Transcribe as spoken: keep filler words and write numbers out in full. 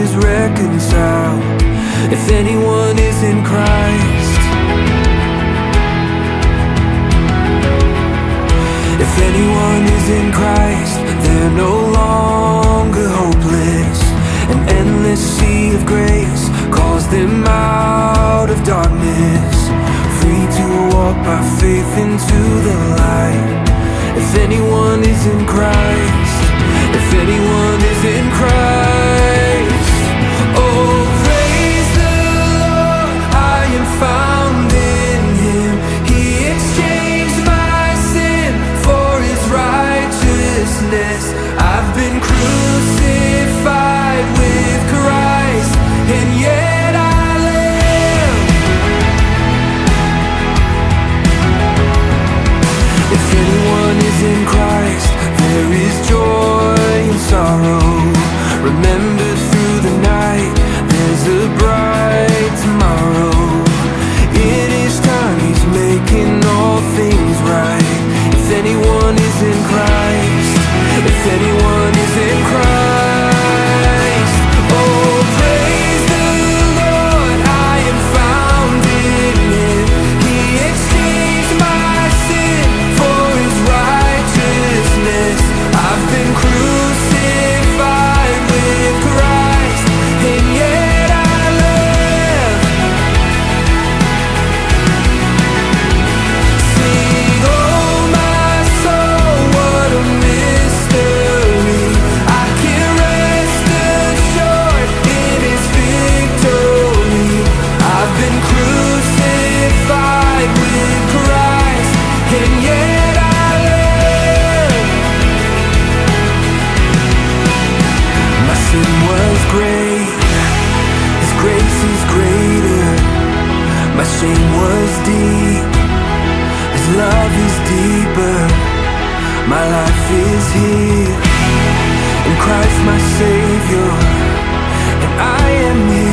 is reconciled. If anyone is in Christ, if anyone is in Christ, they're no longer hopeless. An endless sea of grace calls them out of darkness, free to walk by faith into the light. If anyone is in Christ, if anyone is in Christ, oh, praise the Lord, I am found in Him. He exchanged my sin for His righteousness. I've been crucified with Christ, and yet I live. If anyone is in Christ, there is joy and sorrow. Remember, through the night, there's a bright tomorrow. In His time, He's making all things right. If anyone is in Christ, if anyone is in Christ, oh, praise the Lord, I am found in Him. He exchanged my sin for His righteousness. I've been crucified with Christ, and yet I live. Sing, oh my soul, what a mystery. I can rest assured in His victory. I've been crucified with Christ, and yet I live. My sin was great, His grace is greater. My shame was deep, His love is deeper. My life is here in Christ my Savior, and I am His.